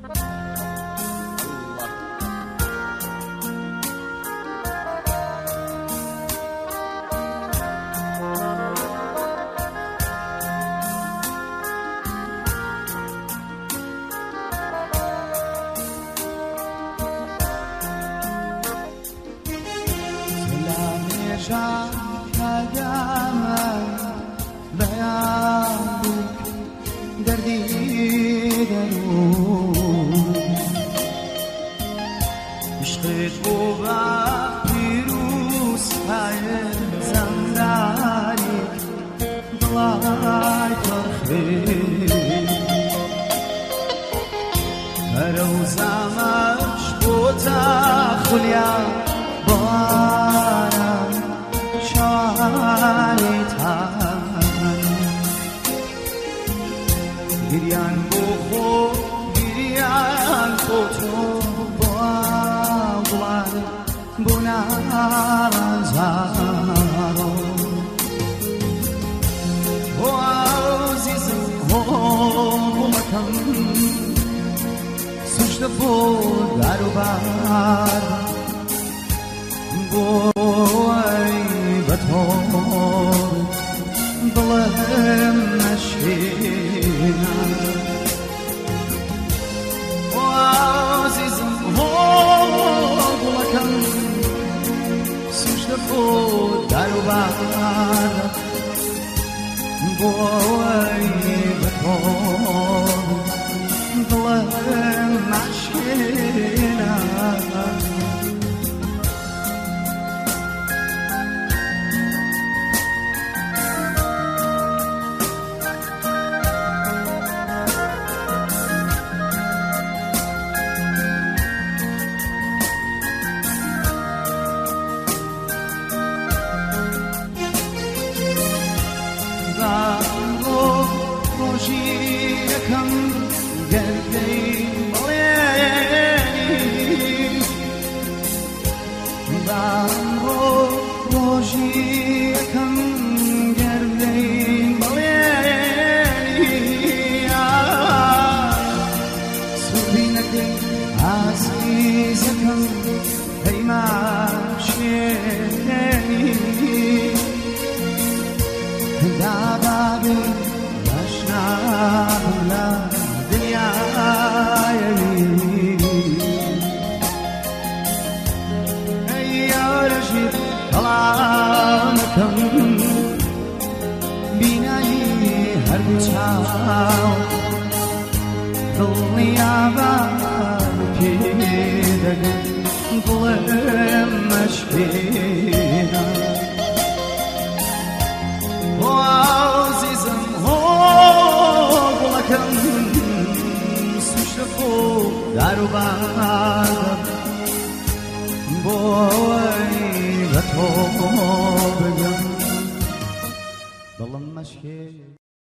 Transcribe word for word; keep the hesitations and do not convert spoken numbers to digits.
شام قدامك بيانك دردي درون عشقت بوبا پیروز های زندانی دلای ترخی روزمش بوتا خلیا بارم شانی تن گریان بو خود گریان بو تو باغوان بو نازارو و عزیزم و مکم سجده بود در و بر بوی بطور دلم نشینم و عزیزم و مکم سجده بود در و بر بوی بطور دلم نشینم یکم گردی مالی بانگو روزی یکم گردی مالی سوینکی عزیزکم ایمانشی دابابی لا دنيا يمين يا رشيد كلامكم بيناي هرشاو دنيا بكيدك ظلم مشكينا وعزيزم در و بر بوی به تو بگم دلم مشکل